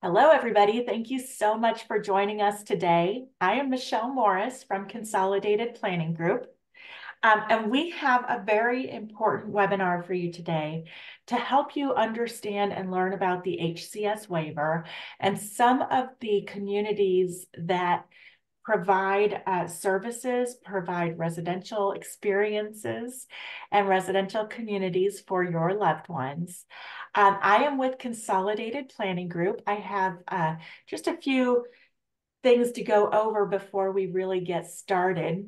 Hello, everybody. Thank you so much for joining us today. I am Michelle Morris from Consolidated Planning Group, and we have a very important webinar for you today to help you understand and learn about the HCS waiver and some of the communities that provide services, provide residential experiences and residential communities for your loved ones. I am with Consolidated Planning Group. I have just a few things to go over before we really get started.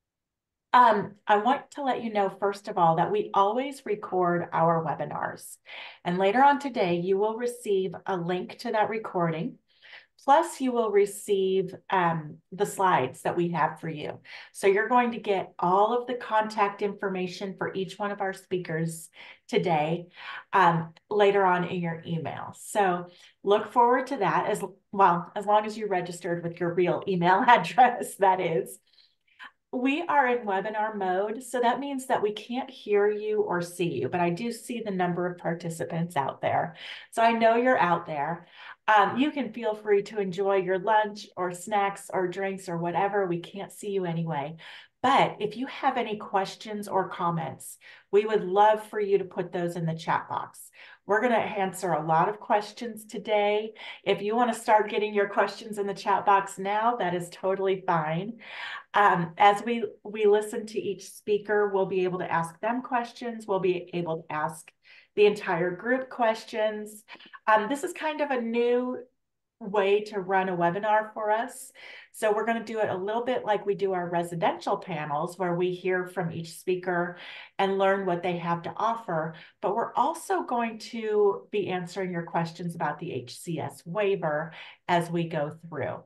I want to let you know, first of all, that we always record our webinars. And later on today, you will receive a link to that recording. Plus, you will receive the slides that we have for you. So you're going to get all of the contact information for each one of our speakers today later on in your email. So look forward to that as well, as long as you registered with your real email address, that is. We are in webinar mode, so that means that we can't hear you or see you, but I do see the number of participants out there. So I know you're out there. You can feel free to enjoy your lunch or snacks or drinks or whatever. We can't see you anyway. But if you have any questions or comments, we would love for you to put those in the chat box. We're going to answer a lot of questions today. If you want to start getting your questions in the chat box now, that is totally fine. As we listen to each speaker, we'll be able to ask them questions. We'll be able to ask the entire group questions. This is kind of a new way to run a webinar for us. So we're going to do it a little bit like we do our residential panels, where we hear from each speaker and learn what they have to offer. But we're also going to be answering your questions about the HCS waiver as we go through.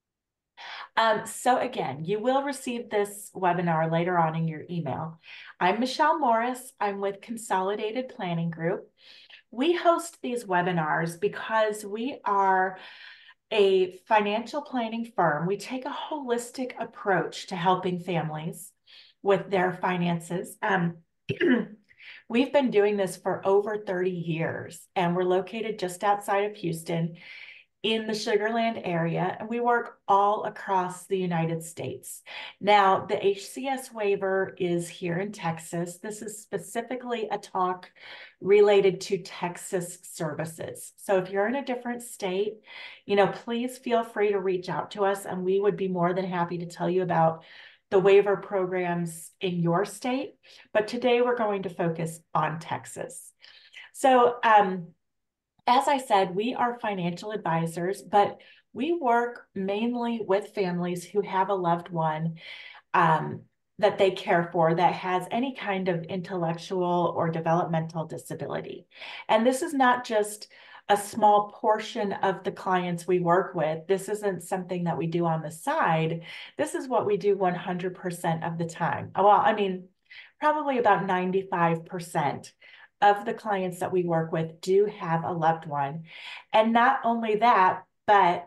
So again, you will receive this webinar later on in your email. I'm Michelle Morris. I'm with Consolidated Planning Group. We host these webinars because we are a financial planning firm. We take a holistic approach to helping families with their finances. We've been doing this for over 30 years, and we're located just outside of Houston in the Sugar Land area, and we work all across the United States. Now, the HCS waiver is here in Texas. This is specifically a talk related to Texas services. So if you're in a different state, please feel free to reach out to us, and we would be more than happy to tell you about the waiver programs in your state. But today we're going to focus on Texas. So, as I said, we are financial advisors, but we work mainly with families who have a loved one that they care for that has any kind of intellectual or developmental disability. And this is not just a small portion of the clients we work with. This isn't something that we do on the side. This is what we do 100% of the time. Well, I mean, probably about 95% of the clients that we work with do have a loved one. And not only that, but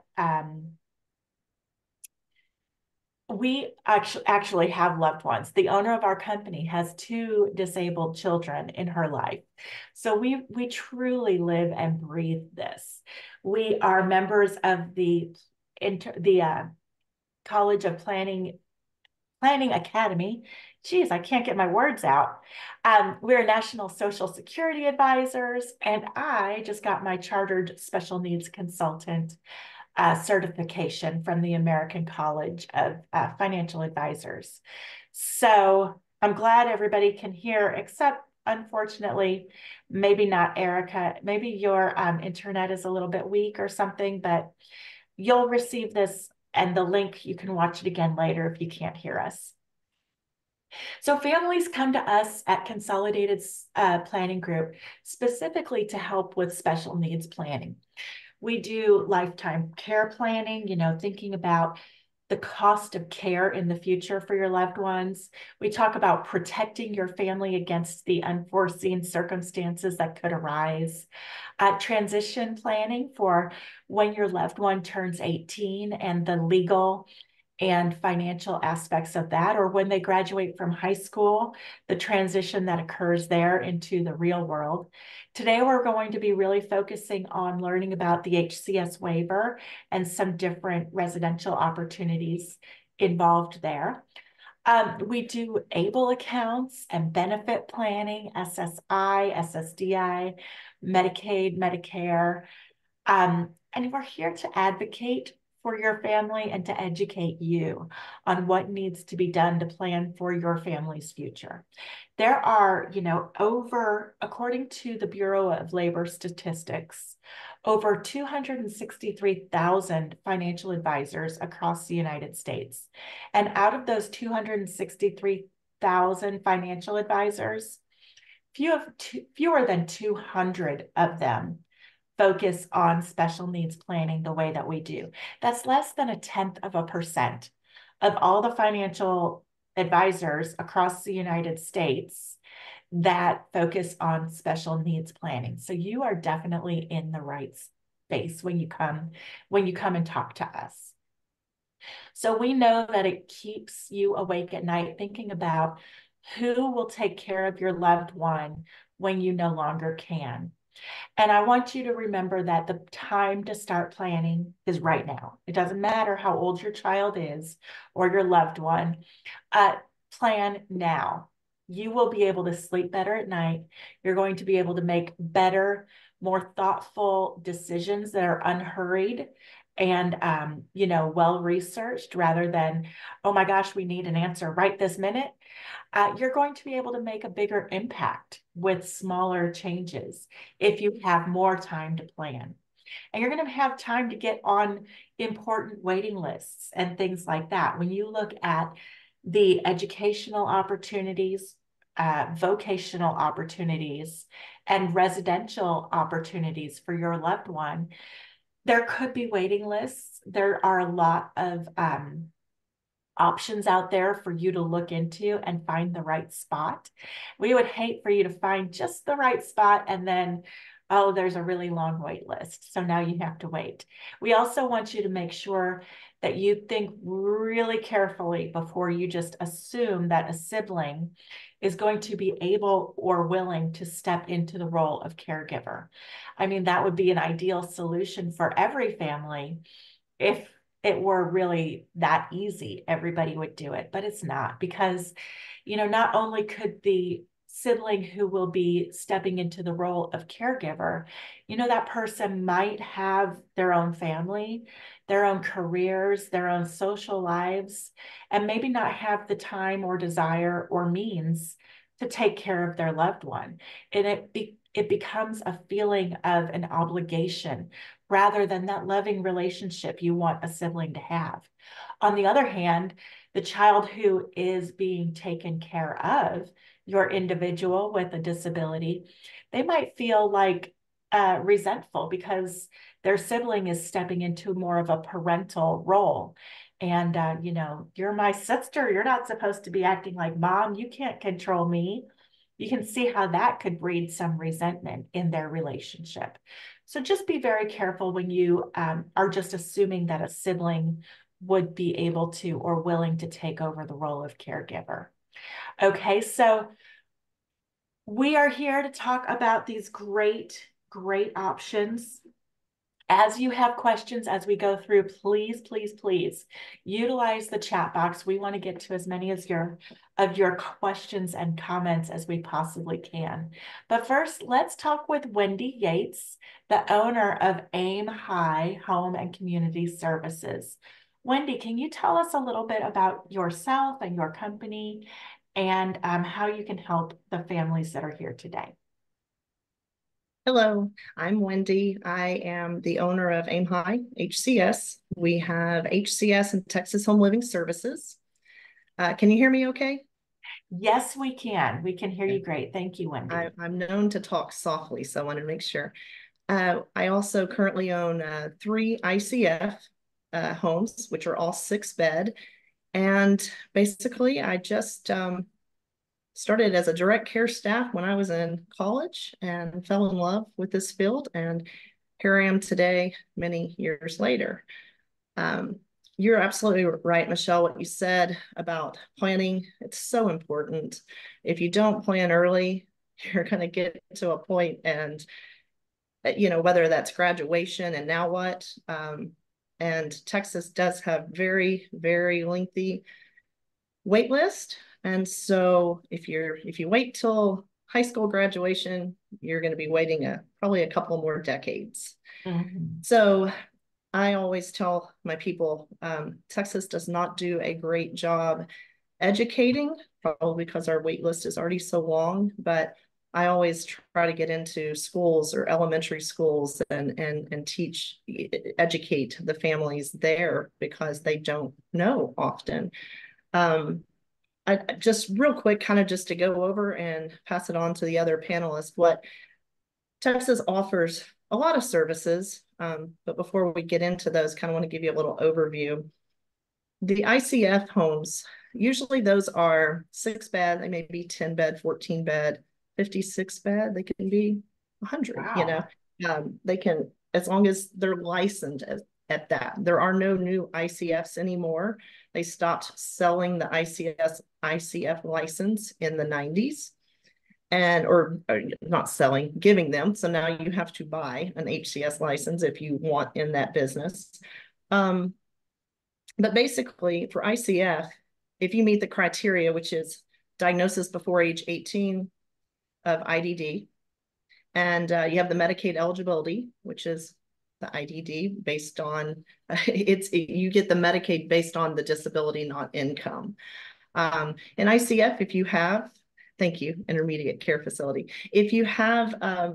we actually have loved ones. The owner of our company has 2 disabled children in her life. So we truly live and breathe this. We are members of the College of Planning Academy. Geez, I can't get my words out. We're National Social Security advisors, and I just got my Chartered Special Needs Consultant certification from the American College of Financial Advisors. So I'm glad everybody can hear, except unfortunately, maybe not Erica. Maybe your internet is a little bit weak or something, but you'll receive this and the link. You can watch it again later if you can't hear us. So families come to us at Consolidated Planning Group specifically to help with special needs planning. We do lifetime care planning, thinking about the cost of care in the future for your loved ones. We talk about protecting your family against the unforeseen circumstances that could arise. Transition planning for when your loved one turns 18 and the legal and financial aspects of that, or when they graduate from high school, the transition that occurs there into the real world. Today, we're going to be really focusing on learning about the HCS waiver and some different residential opportunities involved there. We do ABLE accounts and benefit planning, SSI, SSDI, Medicaid, Medicare. And we're here to advocate for your family and to educate you on what needs to be done to plan for your family's future. There are, according to the Bureau of Labor Statistics, over 263,000 financial advisors across the United States. And out of those 263,000 financial advisors, fewer than 200 of them focus on special needs planning the way that we do. That's less than 0.1% of all the financial advisors across the United States that focus on special needs planning. So you are definitely in the right space when you come and talk to us. So we know that it keeps you awake at night thinking about who will take care of your loved one when you no longer can. And I want you to remember that the time to start planning is right now. It doesn't matter how old your child is or your loved one. Plan now. You will be able to sleep better at night. You're going to be able to make better, more thoughtful decisions that are unhurried and well-researched, rather than, oh my gosh, we need an answer right this minute. You're going to be able to make a bigger impact with smaller changes if you have more time to plan. And you're going to have time to get on important waiting lists and things like that. When you look at the educational opportunities, vocational opportunities, and residential opportunities for your loved one, there could be waiting lists. There are a lot of options out there for you to look into and find the right spot. We would hate for you to find just the right spot and then, oh, there's a really long wait list, so now you have to wait. We also want you to make sure that you think really carefully before you just assume that a sibling is going to be able or willing to step into the role of caregiver. I mean, that would be an ideal solution for every family if it were really that easy. Everybody would do it, but it's not, because, not only could the sibling who will be stepping into the role of caregiver, that person might have their own family, their own careers, their own social lives, and maybe not have the time or desire or means to take care of their loved one. And it becomes a feeling of an obligation rather than that loving relationship you want a sibling to have. On the other hand, the child who is being taken care of, your individual with a disability, they might feel like resentful because their sibling is stepping into more of a parental role. And, you're my sister. You're not supposed to be acting like mom. You can't control me. You can see how that could breed some resentment in their relationship. So just be very careful when you are just assuming that a sibling would be able to or willing to take over the role of caregiver. Okay, so we are here to talk about these great options. As you have questions as we go through, please, please, please utilize the chat box. We want to get to as many of your questions and comments as we possibly can. But first, let's talk with Wendy Yates, the owner of Aim High Home and Community Services. Wendy, can you tell us a little bit about yourself and your company and how you can help the families that are here today? Hello, I'm Wendy. I am the owner of Aim High HCS. We have HCS and Texas Home Living Services. Can you hear me okay? Yes, we can. We can hear you great. Thank you, Wendy. I'm known to talk softly, so I want to make sure. I also currently own 3 ICF homes, which are all 6-bed. And basically, I just started as a direct care staff when I was in college and fell in love with this field. And here I am today, many years later. You're absolutely right, Michelle, what you said about planning. It's so important. If you don't plan early, you're going to get to a point and, whether that's graduation and now what. And Texas does have very, very lengthy wait list. And so if you wait till high school graduation, you're going to be waiting probably a couple more decades. Mhm. So I always tell my people, Texas does not do a great job educating, probably because our wait list is already so long, but I always try to get into schools or elementary schools and teach, educate the families there because they don't know often. I just real quick, kind of just to go over and pass it on to the other panelists, what Texas offers a lot of services, but before we get into those, kind of want to give you a little overview. The ICF homes, usually those are 6-bed, they may be 10-bed, 14-bed, 56-bed, they can be 100, Wow. they can, as long as they're licensed at that. There are no new ICFs anymore. They stopped selling the ICF license in the 90s or not selling, giving them. So now you have to buy an HCS license if you want in that business. But basically for ICF, if you meet the criteria, which is diagnosis before age 18 of IDD, and you have the Medicaid eligibility, which is the IDD based on, you get the Medicaid based on the disability, not income. In ICF, if you have, thank you, intermediate care facility. If you have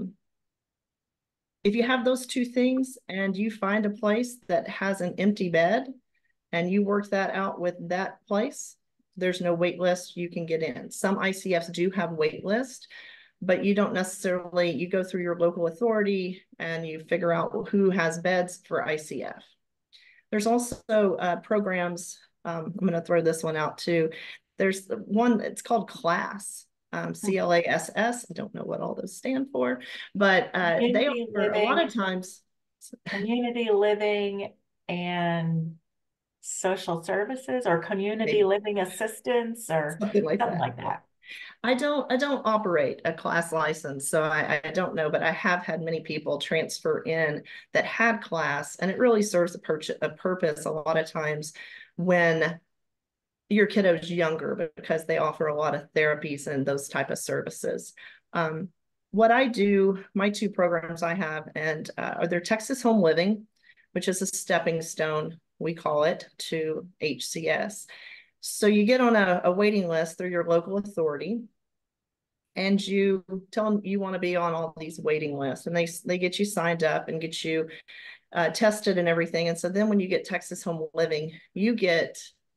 those two things and you find a place that has an empty bed and you work that out with that place, there's no wait list, you can get in. Some ICFs do have wait list, but you don't necessarily, you go through your local authority and you figure out who has beds for ICF. There's also programs, I'm going to throw this one out too. There's one, it's called CLASS, CLASS. I don't know what all those stand for, but they Community offer a lot of living, times. community living and social services or community Maybe living assistance or something like something that. like that. I don't operate a class license, so I don't know, but I have had many people transfer in that had class, and it really serves a purpose a lot of times when your kiddo's younger because they offer a lot of therapies and those type of services. What I do, my two programs I have, and are there Texas Home Living, which is a stepping stone, we call it, to HCS. So you get on a waiting list through your local authority and you tell them you want to be on all these waiting lists, and they get you signed up and get you tested and everything. And so then when you get Texas Home Living, you get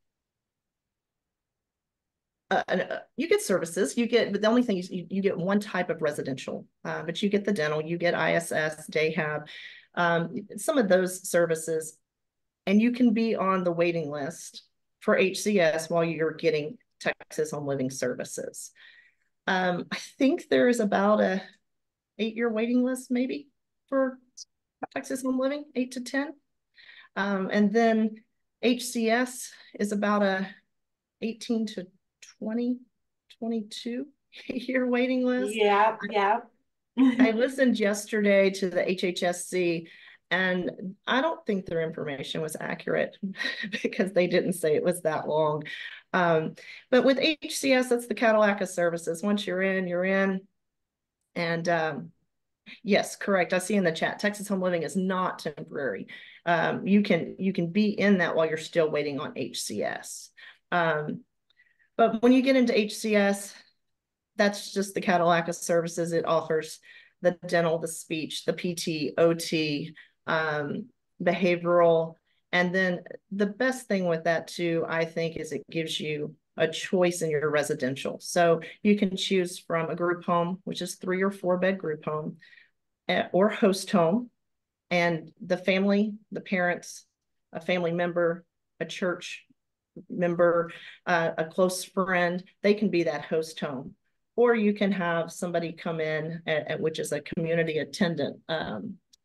services, but the only thing is you get one type of residential, but you get the dental, you get ISS, Dayhab, some of those services, and you can be on the waiting list for HCS while you're getting Texas Home Living services. I think there's about a 8-year waiting list maybe for Texas Home Living, 8 to 10. And then HCS is about a 18 to 20, 22 year waiting list. Yeah, yeah. I listened yesterday to the HHSC, and I don't think their information was accurate because they didn't say it was that long. But with HCS, that's the Cadillac of services. Once you're in, you're in. And yes, correct. I see in the chat, Texas Home Living is not temporary. You can be in that while you're still waiting on HCS. But when you get into HCS, that's just the Cadillac of services. It offers the dental, the speech, the PT, OT, behavioral. And then the best thing with that too, I think, is it gives you a choice in your residential. So you can choose from a group home, which is 3 or 4 bed group home, or host home. And the family, the parents, a family member, a church member, a close friend, they can be that host home. Or you can have somebody come in, which is a community attendant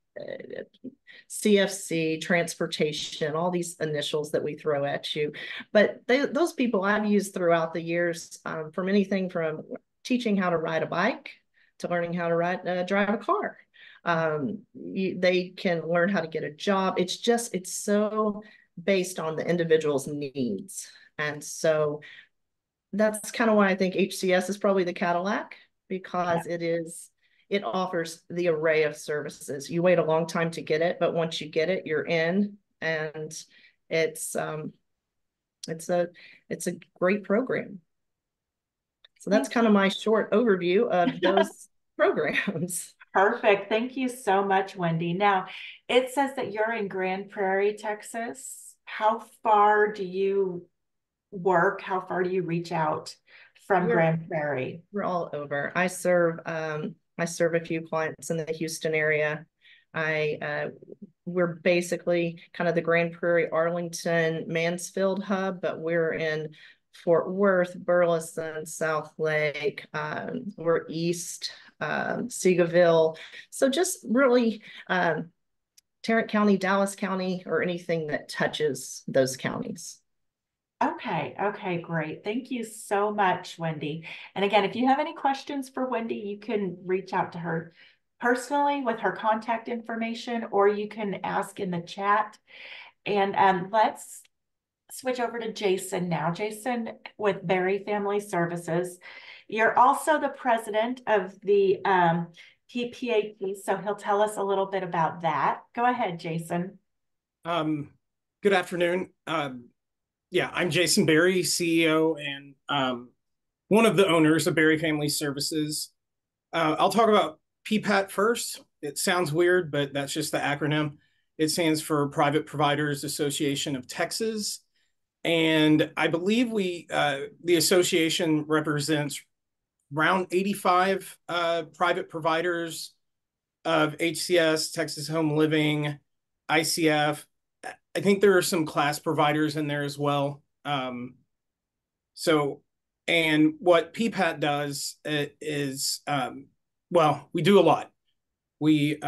CFC, transportation, all these initials that we throw at you. But those people I've used throughout the years, from anything from teaching how to ride a bike to learning how to drive a car. They can learn how to get a job. It's so based on the individual's needs. And so that's kind of why I think HCS is probably the Cadillac, because it offers the array of services. You wait a long time to get it, but once you get it, you're in, and it's it's a great program. So that's kind of my short overview of those programs. Perfect. Thank you so much, Wendy. Now, it says that you're in Grand Prairie, Texas. How far do you work? How far do you reach out from Grand Prairie? We're all over. I serve a few clients in the Houston area. We're basically kind of the Grand Prairie, Arlington, Mansfield hub, but we're in Fort Worth, Burleson, South Lake. We're east, Seagoville. So just really Tarrant County, Dallas County, or anything that touches those counties. Okay, great. Thank you so much, Wendy. And again, if you have any questions for Wendy, you can reach out to her personally with her contact information, or you can ask in the chat. And let's switch over to Jason now. Jason with Berry Family Services. You're also the president of the PPAP, so he'll tell us a little bit about that. Go ahead, Jason. Good afternoon. Yeah, I'm Jason Berry, CEO and one of the owners of Berry Family Services. I'll talk about PPAT first. It sounds weird, but that's just the acronym. It stands for Private Providers Association of Texas. And I believe the association represents around 85 private providers of HCS, Texas Home Living, ICF. I think there are some class providers in there as well. And what PPAT does is, well, we do a lot. We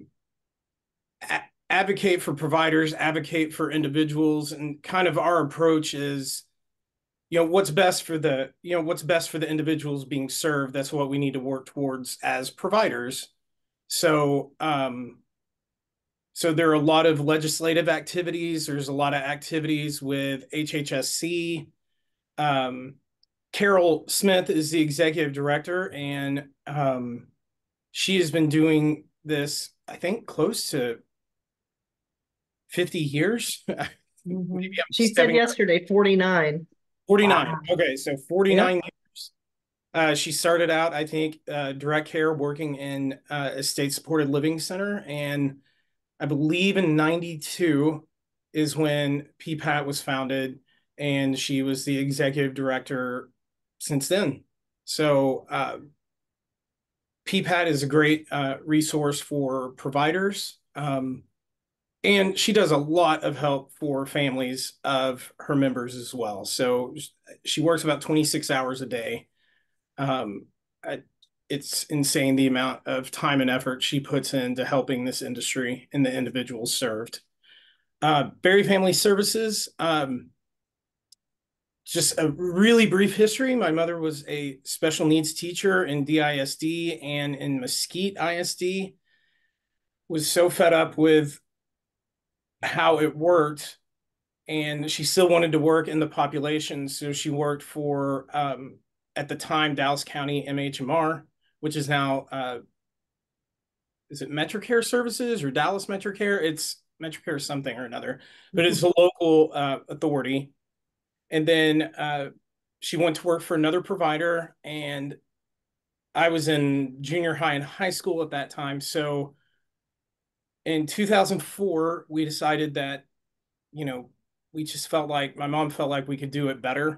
advocate for providers, advocate for individuals, and kind of our approach is, what's best for the individuals being served. That's what we need to work towards as providers. So there are a lot of legislative activities. There's a lot of activities with HHSC. Carol Smith is the executive director, and she has been doing this, I think, close to 50 years. She said yesterday, 49. 49. Wow. Okay, so 49 years. She started out, I think, direct care, working in a state-supported living center, and I believe in 92 is when PPAT was founded, and she was the executive director since then. So PPAT is a great resource for providers. And she does a lot of help for families of her members as well. So she works about 26 hours a day. It's insane the amount of time and effort she puts into helping this industry and the individuals served. Berry Family Services, just a really brief history. My mother was a special needs teacher in DISD and in Mesquite ISD. Was so fed up with how it worked, and she still wanted to work in the population. So she worked for, at the time, Dallas County MHMR, which is now, is it MetroCare Services or Dallas MetroCare? It's MetroCare something or another, but it's a local authority. And then she went to work for another provider, and I was in junior high and high school at that time. So in 2004, we decided that, we just felt like, my mom felt like we could do it better.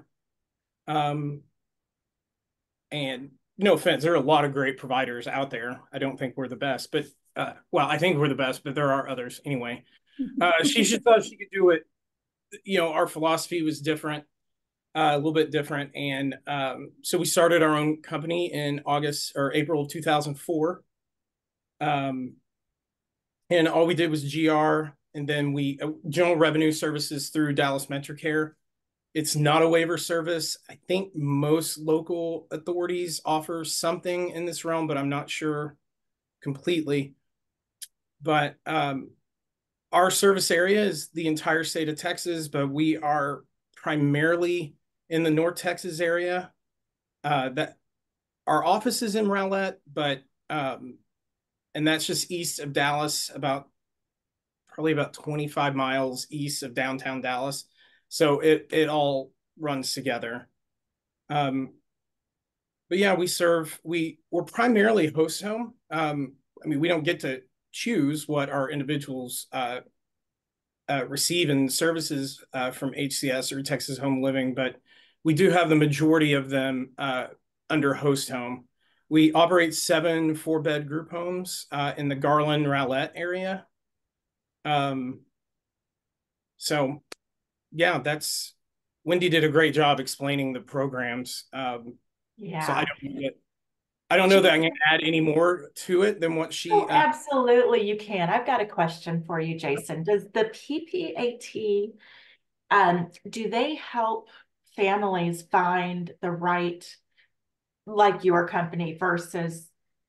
And no offense, there are a lot of great providers out there. I don't think we're the best, but well, I think we're the best, but there are others anyway. She just thought she could do it. Our philosophy was different, a little bit different. And so we started our own company in April of 2004. And all we did was GR, and then we General Revenue Services through Dallas MetroCare. It's not a waiver service. I think most local authorities offer something in this realm, but I'm not sure completely. But our service area is the entire state of Texas, but we are primarily in the North Texas area. That our office is in Rowlett, but and that's just east of Dallas, probably about 25 miles east of downtown Dallas. So it all runs together. But yeah, we're primarily host home. I mean, we don't get to choose what our individuals receive in services from HCS or Texas Home Living, but we do have the majority of them under host home. We operate 7 4-bed group homes in the Garland Rowlett area. So yeah, Wendy did a great job explaining the programs. So I don't know that I can add any more to it than what she. Oh, absolutely, you can. I've got a question for you, Jason. Does the PPAT, do they help families find the right, like your company versus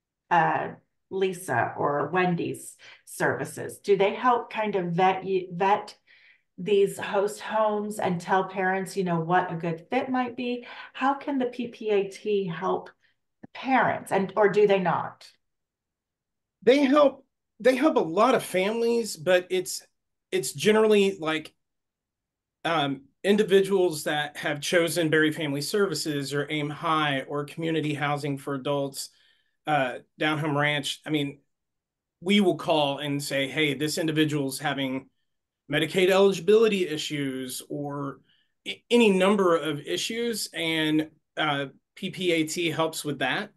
Lisa or Wendy's services? Do they help kind of vet these host homes and tell parents, what a good fit might be? How can the PPAT help parents, or do they not? They help a lot of families, but it's generally like individuals that have chosen Berry Family Services or Aim High or community housing for adults, Down Home Ranch. I mean, we will call and say, hey, this individual's having Medicaid eligibility issues or any number of issues, and PPAT helps with that.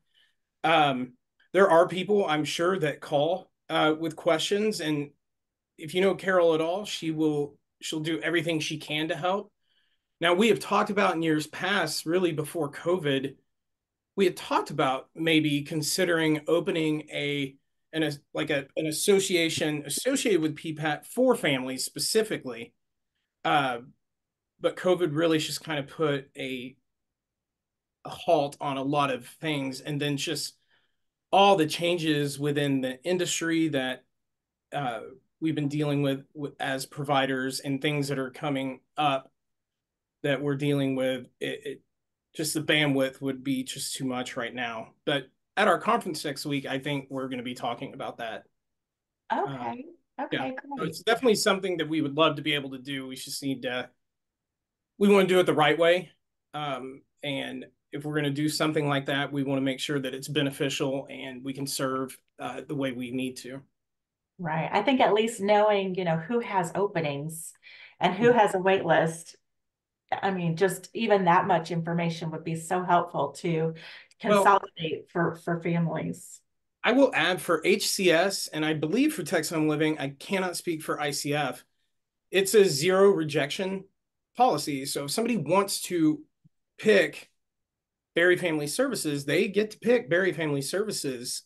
There are people, I'm sure, that call with questions, and if you know Carol at all, she'll do everything she can to help. Now, we have talked about in years past, really before COVID, we had talked about maybe considering opening an association associated with PPAT for families specifically. But COVID really just kind of put a halt on a lot of things, and then just all the changes within the industry that we've been dealing with as providers, and things that are coming up that we're dealing with. Just the bandwidth would be just too much right now. But at our conference next week, I think we're going to be talking about that. Okay. Yeah, Okay, so great. it's definitely something that we would love to be able to do. We just we want to do it the right way. And if we're going to do something like that, we want to make sure that it's beneficial and we can serve the way we need to. Right. I think at least knowing, who has openings and who has a wait list. I mean, just even that much information would be so helpful to Well, consolidate for families. I will add for HCS, and I believe for Texas Home Living, I cannot speak for ICF. It's a zero rejection policy. So if somebody wants to pick Berry Family Services, they get to pick Berry Family Services.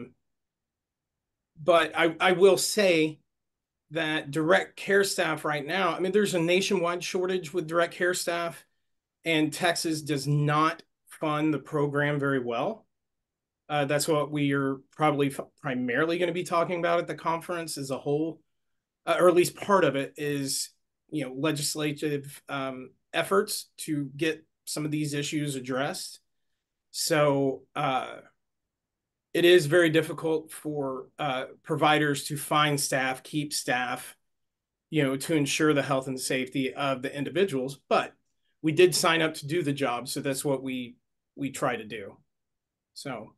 But I will say that direct care staff right now, I mean, there's a nationwide shortage with direct care staff, and Texas does not fund the program very well. That's what we are probably primarily going to be talking about at the conference as a whole, or at least part of it is, legislative efforts to get some of these issues addressed. So it is very difficult for providers to find staff, keep staff, to ensure the health and safety of the individuals. But we did sign up to do the job, so that's what we try to do. So.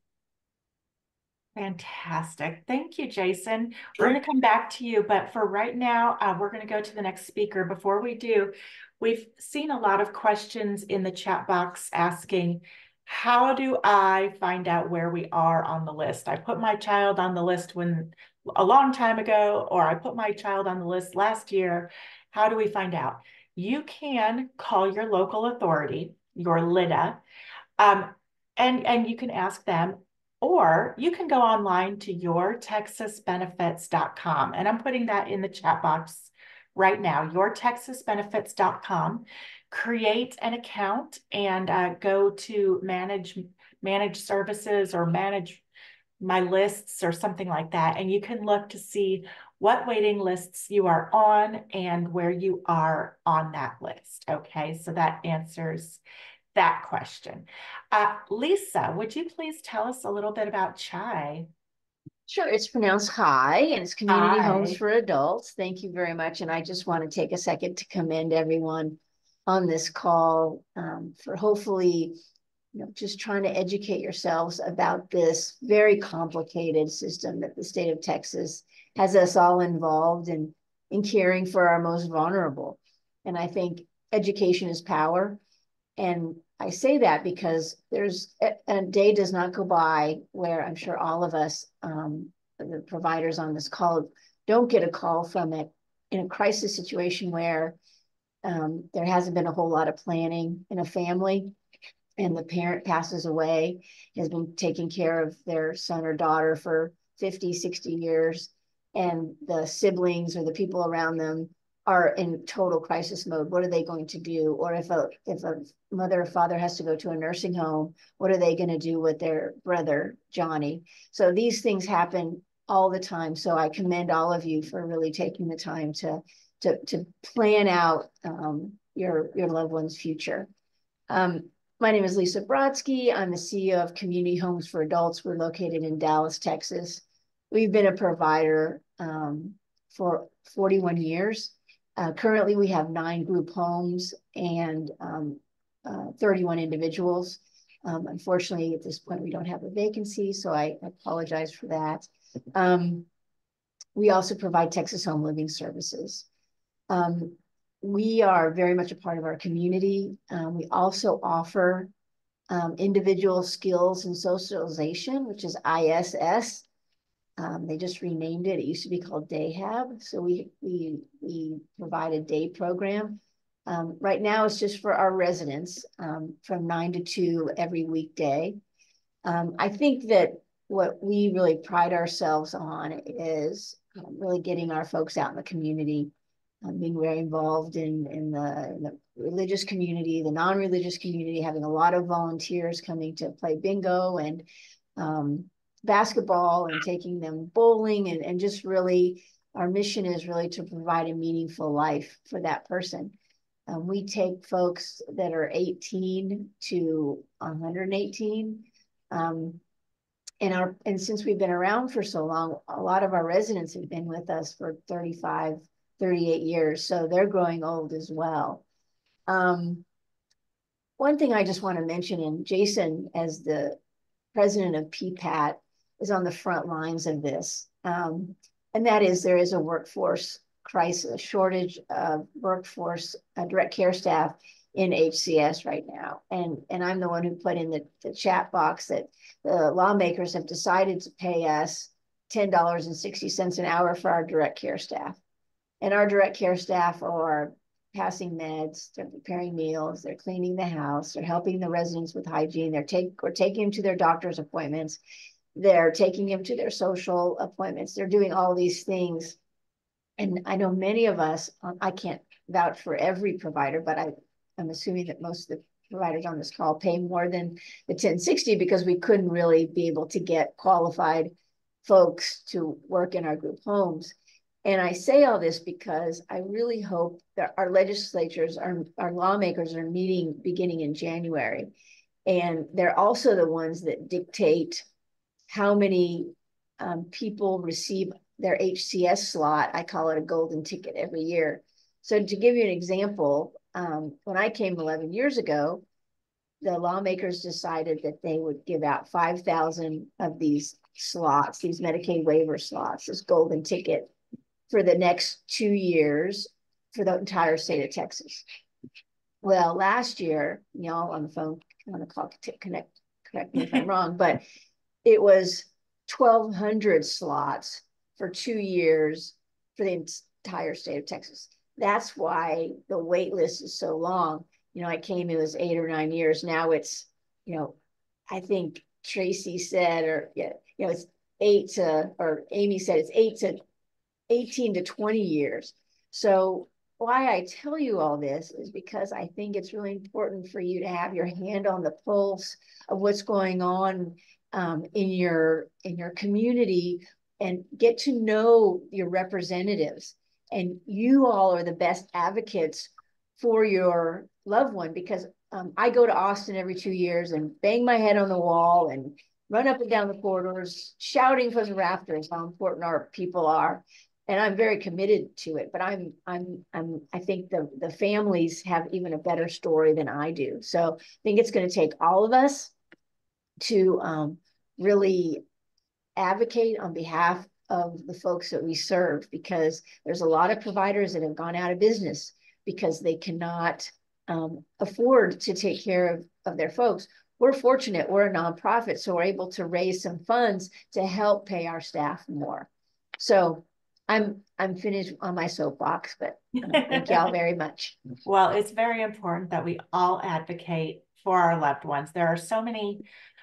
Fantastic. Thank you, Jason. Sure. We're going to come back to you, but for right now, we're going to go to the next speaker. Before we do, we've seen a lot of questions in the chat box asking, how do I find out where we are on the list? I put my child on the list a long time ago, or I put my child on the list last year. How do we find out? You can call your local authority, your LIDA, and you can ask them, Or you can go online to yourtexasbenefits.com. And I'm putting that in the chat box right now, yourtexasbenefits.com. Create an account and go to manage services or manage my lists or something like that. And you can look to see what waiting lists you are on and where you are on that list. Okay, so that answers that question. Lisa, would you please tell us a little bit about CHAI? Sure, it's pronounced HI, and it's Community Homes Hi. for Adults. Thank you very much. And I just want to take a second to commend everyone on this call for hopefully, just trying to educate yourselves about this very complicated system that the state of Texas has us all involved in caring for our most vulnerable. And I think education is power. And I say that because there's a day does not go by where I'm sure all of us, the providers on this call, don't get a call from it in a crisis situation where there hasn't been a whole lot of planning in a family and the parent passes away, has been taking care of their son or daughter for 50, 60 years, and the siblings or the people around them are in total crisis mode. What are they going to do? Or if a mother or father has to go to a nursing home, what are they going to do with their brother, Johnny? So these things happen all the time. So I commend all of you for really taking the time to plan out your loved one's future. My name is Lisa Brodsky. I'm the CEO of Community Homes for Adults. We're located in Dallas, Texas. We've been a provider for 41 years. Currently, we have 9 group homes and 31 individuals. Unfortunately, at this point, we don't have a vacancy, so I apologize for that. We also provide Texas Home Living Services. We are very much a part of our community. We also offer individual skills and socialization, which is ISS. They just renamed it. It used to be called DayHab. So we provide a day program. Right now, it's just for our residents from 9 to 2 every weekday. I think that what we really pride ourselves on is really getting our folks out in the community, being very involved in the religious community, the non-religious community, having a lot of volunteers coming to play bingo and basketball and taking them bowling and just really, our mission is really to provide a meaningful life for that person. We take folks that are 18 to 118. And since we've been around for so long, a lot of our residents have been with us for 35, 38 years. So they're growing old as well. One thing I just want to mention, and Jason, as the president of PPAT, is on the front lines of this. And that is, there is a workforce crisis, a shortage of workforce, direct care staff in HCS right now. And I'm the one who put in the chat box that the lawmakers have decided to pay us $10.60 an hour for our direct care staff. And our direct care staff are passing meds, they're preparing meals, they're cleaning the house, they're helping the residents with hygiene, we're taking them to their doctor's appointments, they're taking them to their social appointments, they're doing all these things. And I know many of us, I can't vouch for every provider, but I'm assuming that most of the providers on this call pay more than the $10.60 because we couldn't really be able to get qualified folks to work in our group homes. And I say all this because I really hope that our legislatures, our lawmakers are meeting beginning in January. And they're also the ones that dictate how many people receive their HCS slot. I call it a golden ticket every year. So to give you an example, when I came 11 years ago, the lawmakers decided that they would give out 5,000 of these slots, these Medicaid waiver slots, this golden ticket for the next 2 years for the entire state of Texas. Well, last year, y'all on the phone, on the call, correct me if I'm wrong, but it was 1,200 slots for 2 years for the entire state of Texas. That's why the wait list is so long. I came, it was 8 or 9 years. Now it's, I think Tracy said, or yeah, you know, it's or Amy said it's 18 to 20 years. So why I tell you all this is because I think it's really important for you to have your hand on the pulse of what's going on in your community, and get to know your representatives. And you all are the best advocates for your loved one, because I go to Austin every 2 years and bang my head on the wall and run up and down the corridors, shouting from the rafters how important our people are. And I'm very committed to it, but I think the families have even a better story than I do. So I think it's going to take all of us to really advocate on behalf of the folks that we serve, because there's a lot of providers that have gone out of business because they cannot afford to take care of their folks. We're fortunate, we're a nonprofit, so we're able to raise some funds to help pay our staff more. So I'm finished on my soapbox, but thank y'all very much. Well, it's very important that we all advocate for our loved ones. There are so many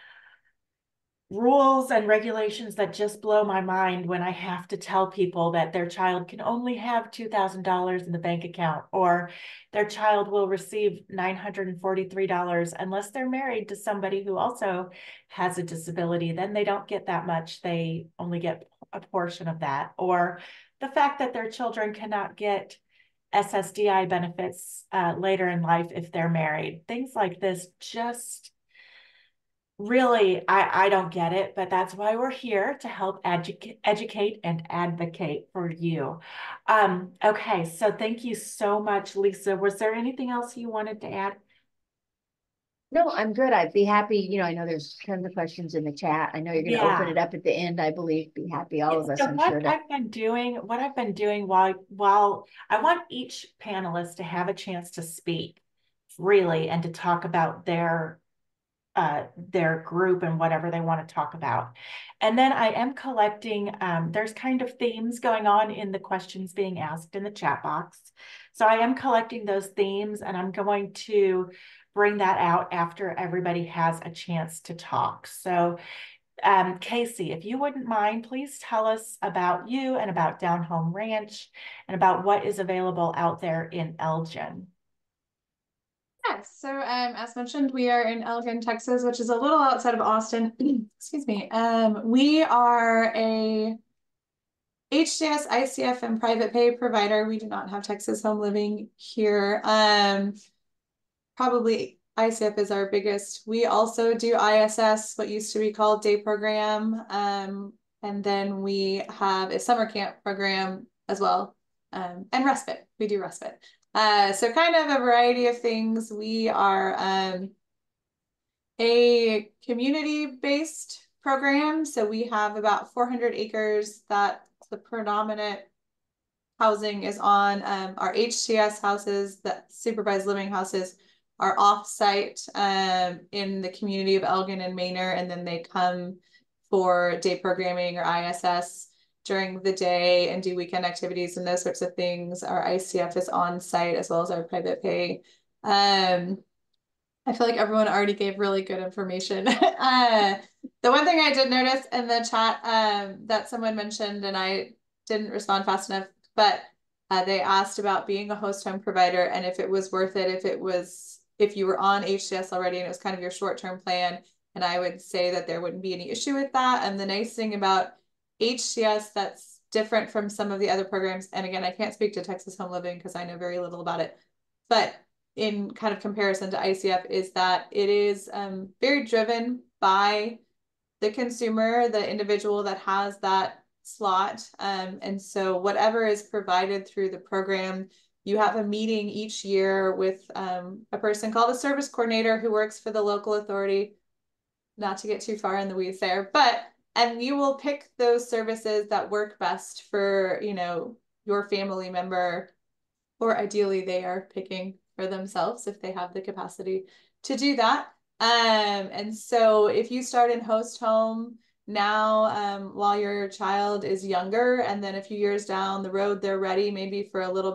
rules and regulations that just blow my mind when I have to tell people that their child can only have $2,000 in the bank account, or their child will receive $943 unless they're married to somebody who also has a disability. Then they don't get that much. They only get a portion of that. Or the fact that their children cannot get SSDI benefits later in life if they're married. Things like this just really, I don't get it, but that's why we're here, to help educate and advocate for you. Okay, so thank you so much, Lisa. Was there anything else you wanted to add? No, I'm good. I'd be happy. You know, I know there's tons of questions in the chat. I know you're going to open it up at the end, I believe. Be happy, all of us, So I'm what sure. I've been doing while I want each panelist to have a chance to speak freely and to talk about their group and whatever they want to talk about. And then I am collecting, there's kind of themes going on in the questions being asked in the chat box. So I am collecting those themes, and I'm going to bring that out after everybody has a chance to talk. So Casey, if you wouldn't mind, please tell us about you and about Down Home Ranch and about what is available out there in Elgin. Yes, so as mentioned, we are in Elgin, Texas, which is a little outside of Austin. Excuse me. We are a HCS, ICF, and private pay provider. We do not have Texas Home Living here. Probably ICF is our biggest. We also do ISS, what used to be called day program. And then we have a summer camp program as well. And respite. We do respite. So kind of a variety of things. We are a community-based program. So we have about 400 acres that the predominant housing is on. Our HCS houses, the supervised living houses, are off-site in the community of Elgin and Manor, and then they come for day programming or ISS during the day and do weekend activities and those sorts of things. Our ICF is on site, as well as our private pay. I feel like everyone already gave really good information. The one thing I did notice in the chat that someone mentioned, and I didn't respond fast enough, but they asked about being a host home provider and if it was worth it, if you were on HCS already and it was kind of your short-term plan. And I would say that there wouldn't be any issue with that. And the nice thing about HCS that's different from some of the other programs, and again, I can't speak to Texas Home Living because I know very little about it, but in kind of comparison to ICF, is that it is very driven by the consumer, the individual that has that slot. And so whatever is provided through the program, you have a meeting each year with a person called a service coordinator who works for the local authority, not to get too far in the weeds there, and you will pick those services that work best for, you know, your family member, or ideally they are picking for themselves if they have the capacity to do that. And so if you start in host home now, while your child is younger, and then a few years down the road, they're ready maybe for a little bit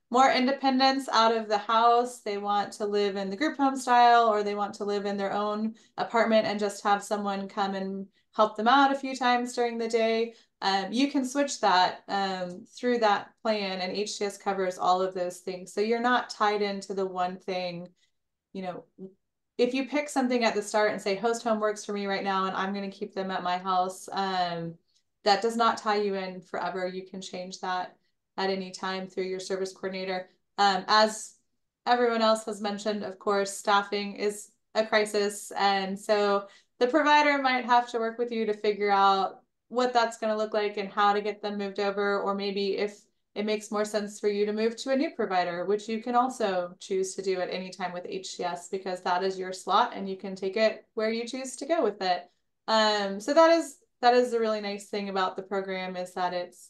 more independence out of the house. They want to live in the group home style, or they want to live in their own apartment and just have someone come and help them out a few times during the day. You can switch that through that plan, and HCS covers all of those things. So you're not tied into the one thing. You know, if you pick something at the start and say host home works for me right now and I'm going to keep them at my house, that does not tie you in forever. You can change that at any time through your service coordinator. As everyone else has mentioned, of course, staffing is a crisis. And so the provider might have to work with you to figure out what that's going to look like and how to get them moved over, or maybe if it makes more sense for you to move to a new provider, which you can also choose to do at any time with HCS, because that is your slot and you can take it where you choose to go with it. So that is the really nice thing about the program, is that it's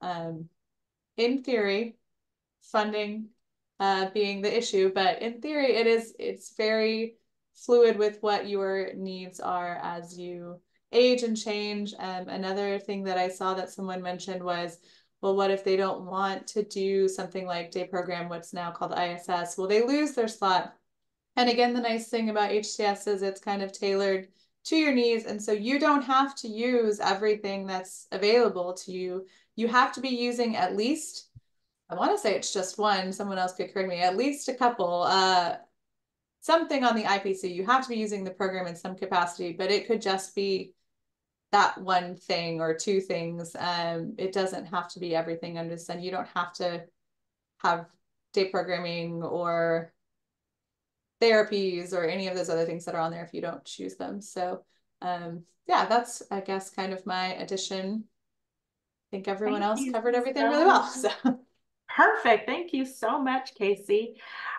in theory, funding being the issue, but in theory it's very fluid with what your needs are as you age and change. Another thing that I saw that someone mentioned was, well, what if they don't want to do something like day program, what's now called ISS? Well, they lose their slot. And again, the nice thing about HCS is it's kind of tailored to your needs. And so you don't have to use everything that's available to you. You have to be using at least, I want to say it's just one, someone else could correct me, at least a couple, something on the IPC. You have to be using the program in some capacity, but it could just be that one thing or two things. It doesn't have to be everything under the sun. You don't have to have day programming or therapies or any of those other things that are on there if you don't choose them. So yeah, that's, I guess, kind of my addition. I think everyone else covered everything really well. So perfect. Thank you so much, Casey.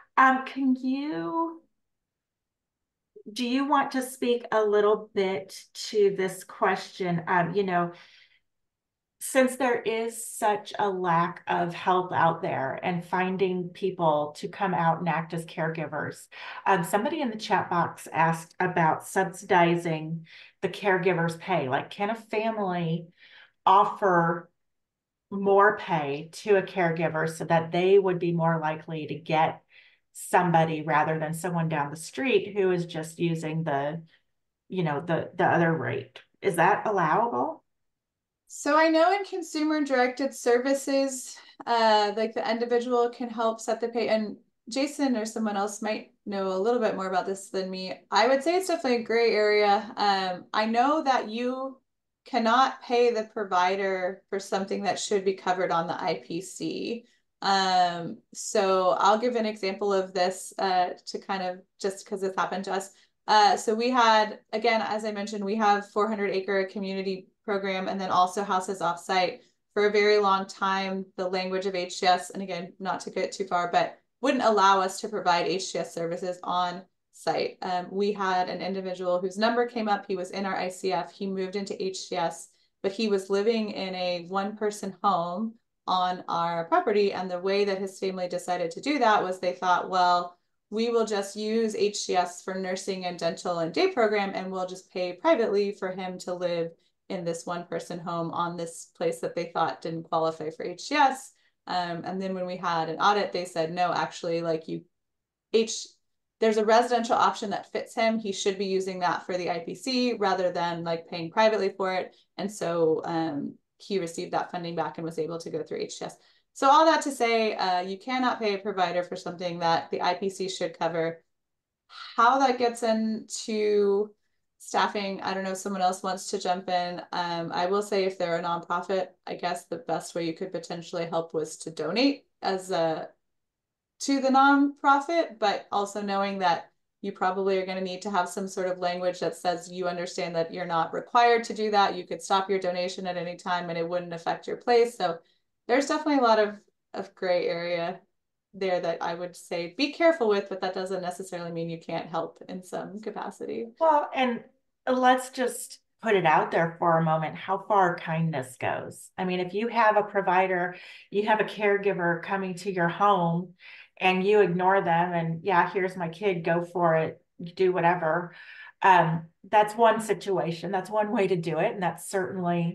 Do you want to speak a little bit to this question? You know, since there is such a lack of help out there and finding people to come out and act as caregivers, somebody in the chat box asked about subsidizing the caregiver's pay. Like, can a family offer more pay to a caregiver so that they would be more likely to get somebody rather than someone down the street who is just using the, you know, the other rate? Is that allowable? So I know in consumer directed services, like the individual can help set the pay, and Jason or someone else might know a little bit more about this than me. I would say it's definitely a gray area. I know that you cannot pay the provider for something that should be covered on the IPC. So I'll give an example of this to kind of, just because it's happened to us. So we had, again, as I mentioned, we have 400-acre community program and then also houses offsite. For a very long time, the language of HCS, and again, not to get too far, but wouldn't allow us to provide HCS services on site. We had an individual whose number came up. He was in our ICF. He moved into HCS, but he was living in a one-person home on our property. And the way that his family decided to do that was they thought, well, we will just use HCS for nursing and dental and day program, and we'll just pay privately for him to live in this one-person home on this place that they thought didn't qualify for HCS. And then when we had an audit, they said, no, actually, like there's a residential option that fits him. He should be using that for the IPC rather than like paying privately for it. And so he received that funding back and was able to go through HCS. So all that to say, you cannot pay a provider for something that the IPC should cover. How that gets into staffing, I don't know if someone else wants to jump in. I will say, if they're a nonprofit, I guess the best way you could potentially help was to donate to the nonprofit, but also knowing that you probably are going to need to have some sort of language that says you understand that you're not required to do that. You could stop your donation at any time and it wouldn't affect your place. So there's definitely a lot of gray area there that I would say be careful with, but that doesn't necessarily mean you can't help in some capacity. Well, and let's just put it out there for a moment, how far kindness goes. I mean, if you have a provider, you have a caregiver coming to your home and you ignore them and, yeah, here's my kid, go for it, do whatever. That's one situation. That's one way to do it. And that's certainly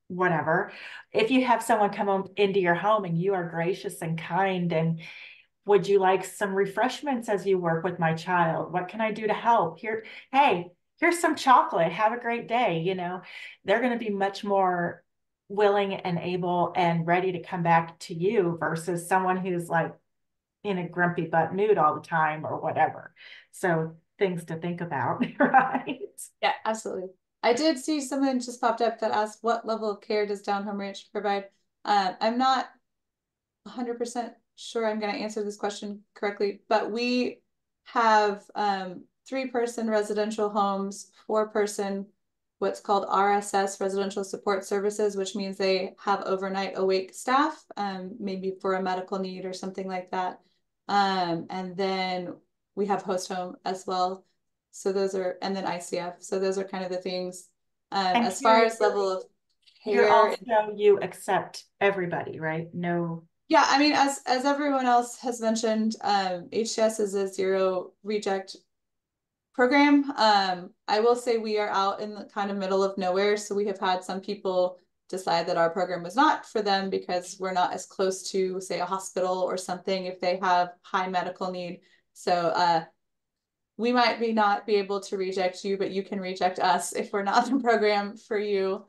whatever. If you have someone come into your home and you are gracious and kind, and would you like some refreshments as you work with my child? What can I do to help? Here, hey, here's some chocolate. Have a great day. You know, they're going to be much more willing and able and ready to come back to you versus someone who's like in a grumpy butt mood all the time or whatever. So things to think about, right? Yeah, absolutely. I did see someone just popped up that asked, what level of care does Down Home Ranch provide? I'm not 100% sure I'm going to answer this question correctly, but we have 3-person residential homes, 4-person what's called RSS, Residential Support Services, which means they have overnight awake staff, maybe for a medical need or something like that. And then we have host home as well. So those are, and then ICF. So those are kind of the things. As far as level of care, you accept everybody, right? No. Yeah, I mean, as everyone else has mentioned, HCS is a zero reject program. I will say we are out in the kind of middle of nowhere, so we have had some people decide that our program was not for them because we're not as close to, say, a hospital or something if they have high medical need. So we might not be able to reject you, but you can reject us if we're not the program for you.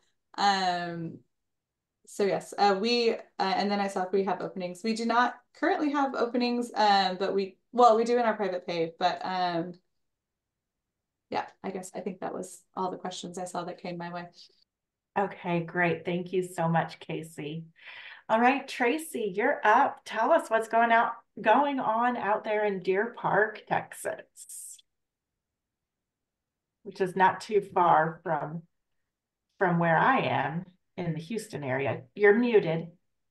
So yes, and then I saw if we have openings. We do not currently have openings, but we do in our private pay, but yeah, I think that was all the questions I saw that came my way. Okay, great. Thank you so much, Casey. All right, Tracy, you're up. Tell us what's going on out there in Deer Park, Texas, which is not too far from where I am in the Houston area. You're muted.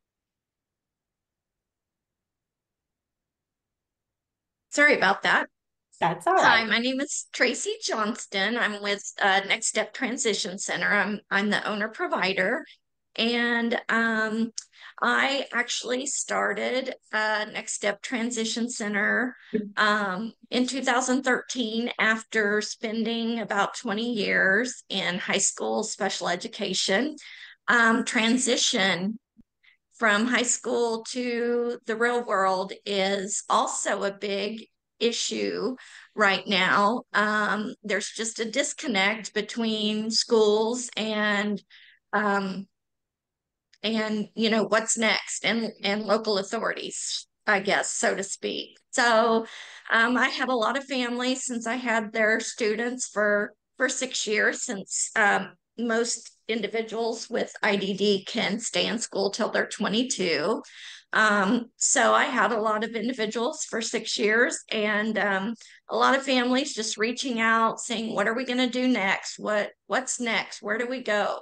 Sorry about that. That's all Hi, right. my name is Tracy Johnston. I'm with Next Step Transition Center. I'm the owner provider, and I actually started Next Step Transition Center in 2013 after spending about 20 years in high school special education. Transition from high school to the real world is also a big issue right now. There's just a disconnect between schools um, and what's next, and local authorities, I guess, so to speak. So I have a lot of families since I had their students for 6 years, since most individuals with IDD can stay in school till they're 22. So I had a lot of individuals for 6 years, and a lot of families just reaching out saying, what are we going to do next? What's next? Where do we go?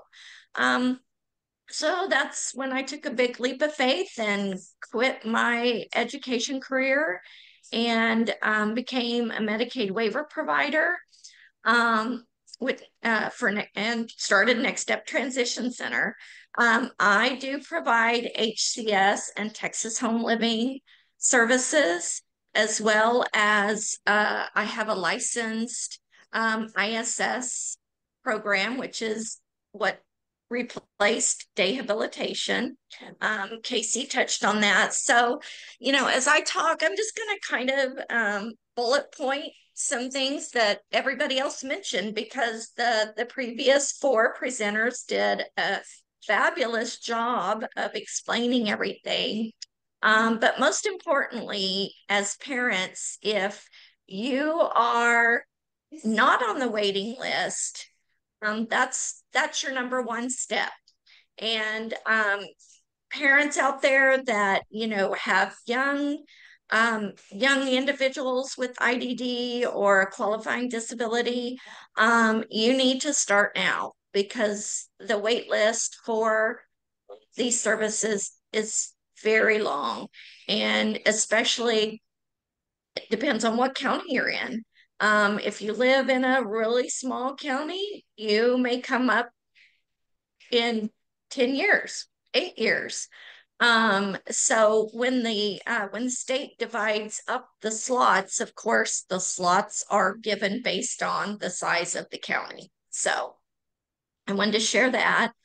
So that's when I took a big leap of faith and quit my education career and became a Medicaid waiver provider and started Next Step Transition Center. I do provide HCS and Texas Home Living services, as well as I have a licensed ISS program, which is what replaced dehabilitation. Casey touched on that. So, as I talk, I'm just going to kind of bullet point some things that everybody else mentioned, because the previous 4 presenters did a fabulous job of explaining everything. But most importantly, as parents, if you are not on the waiting list, that's your number one step. And parents out there that have young individuals with IDD or a qualifying disability, you need to start now, because the wait list for these services is very long, and especially it depends on what county you're in. If you live in a really small county, you may come up in 10 years, 8 years. So when the state divides up the slots, of course, the slots are given based on the size of the county. So I wanted to share that.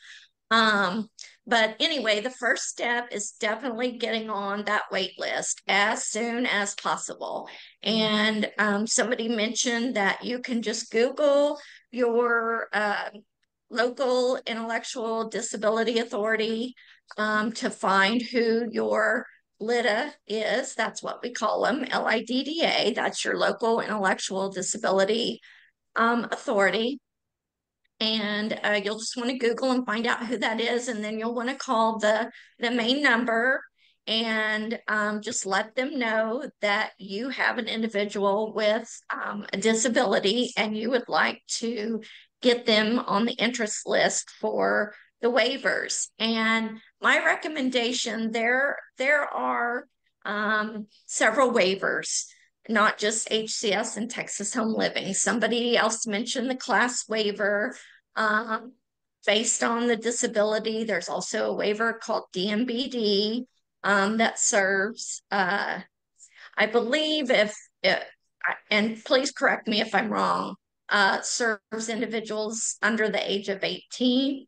But anyway, the first step is definitely getting on that wait list as soon as possible. And somebody mentioned that you can just Google your local intellectual disability authority to find who your LIDA is. That's what we call them, LIDDA. That's your local intellectual disability authority. And you'll just want to Google and find out who that is. And then you'll want to call the main number and just let them know that you have an individual with a disability and you would like to get them on the interest list for the waivers. And my recommendation, there are several waivers, not just HCS and Texas Home Living. Somebody else mentioned the class waiver based on the disability. There's also a waiver called DMBD that serves, I believe and please correct me if I'm wrong, serves individuals under the age of 18.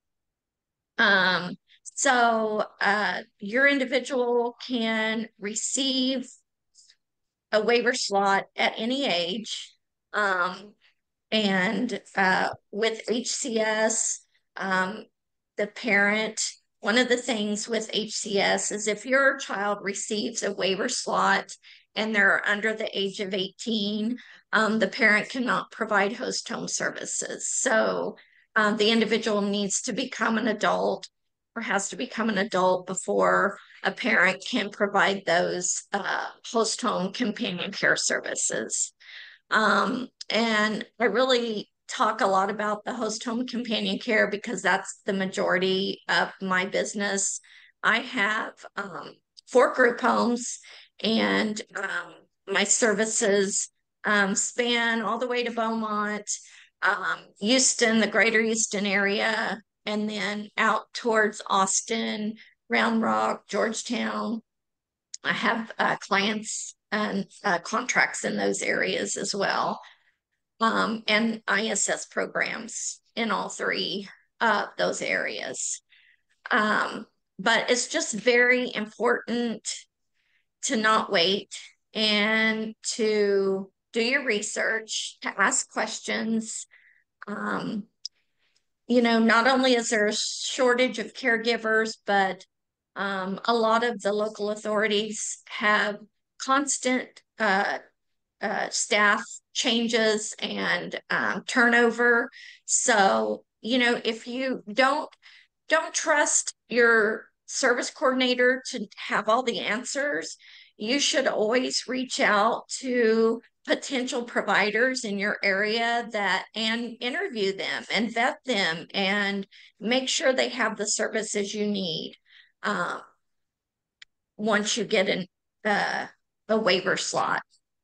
So your individual can receive a waiver slot at any age. And with HCS, the parent, one of the things with HCS is if your child receives a waiver slot and they're under the age of 18, the parent cannot provide host home services. So the individual needs to become an adult or has to become an adult before a parent can provide those host home companion care services. And I really talk a lot about the host home companion care because that's the majority of my business. I have 4 group homes, and my services span all the way to Beaumont, Houston, the greater Houston area, and then out towards Austin, Round Rock, Georgetown. I have clients and contracts in those areas as well, and ISS programs in all 3 of those areas. But it's just very important to not wait and to do your research, to ask questions. You know, not only is there a shortage of caregivers, but a lot of the local authorities have constant staff changes and turnover. So, you know, if you don't trust your service coordinator to have all the answers, you should always reach out to potential providers in your area and interview them and vet them and make sure they have the services you need once you get a waiver slot.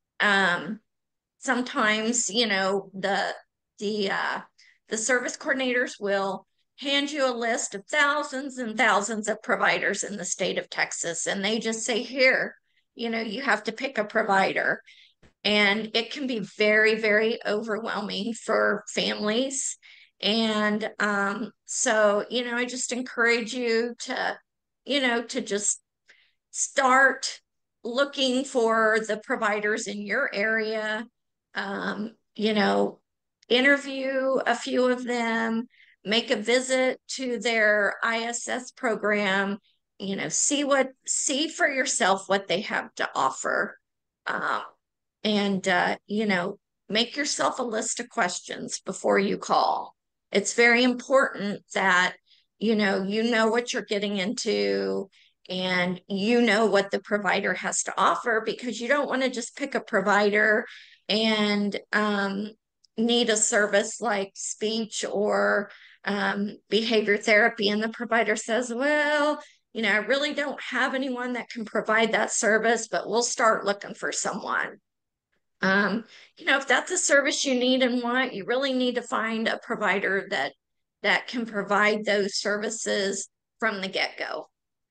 Sometimes, you know, the service coordinators will hand you a list of thousands and thousands of providers in the state of Texas, and they just say, here, you know, you have to pick a provider. And it can be very, very overwhelming for families. And so, you know, I just encourage you to, you know, to just start looking for the providers in your area, you know, interview a few of them, make a visit to their ISS program, you know, see for yourself what they have to offer. And, you know, make yourself a list of questions before you call. It's very important that, you know what you're getting into and you know what the provider has to offer, because you don't want to just pick a provider and need a service like speech or behavior therapy. And the provider says, well, you know, I really don't have anyone that can provide that service, but we'll start looking for someone. You know, if that's a service you need and want, you really need to find a provider that can provide those services from the get-go.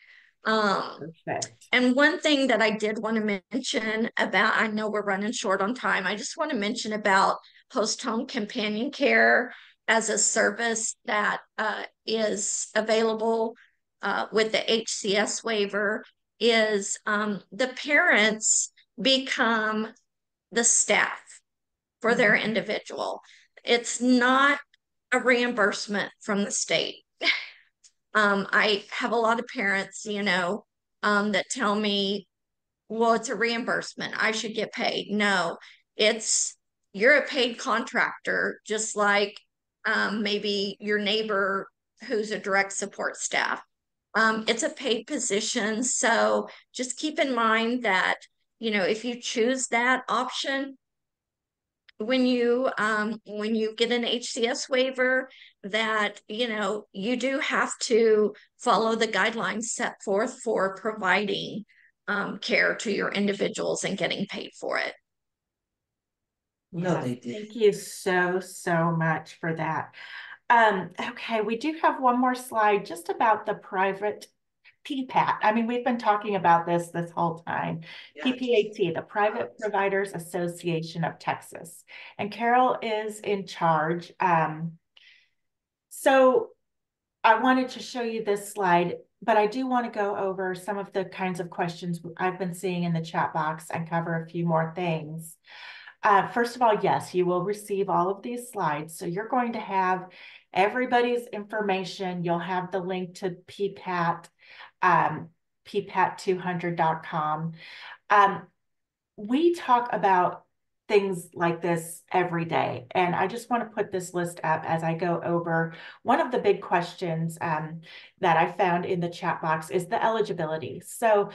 And one thing that I did want to mention about, I know we're running short on time, I just want to mention about host home companion care. as a service that is available with the HCS waiver is the parents become the staff for their individual. It's not a reimbursement from the state. I have a lot of parents, that tell me, well, it's a reimbursement. I should get paid. No, you're a paid contractor, just like maybe your neighbor who's a direct support staff. It's a paid position. So just keep in mind that, if you choose that option, when you get an HCS waiver, that you do have to follow the guidelines set forth for providing care to your individuals and getting paid for it. Yeah, thank you so much for that. Okay, we do have one more slide just about the private PPAT. I mean, we've been talking about this whole time. PPAT, the Private Providers Association of Texas. And Carol is in charge. So I wanted to show you this slide, but I do want to go over some of the kinds of questions I've been seeing in the chat box and cover a few more things. First of all, yes, you will receive all of these slides. So you're going to have everybody's information. You'll have the link to PPAT, ppat200.com. We talk about things like this every day. And I just want to put this list up as I go over. One of the big questions that I found in the chat box is the eligibility. So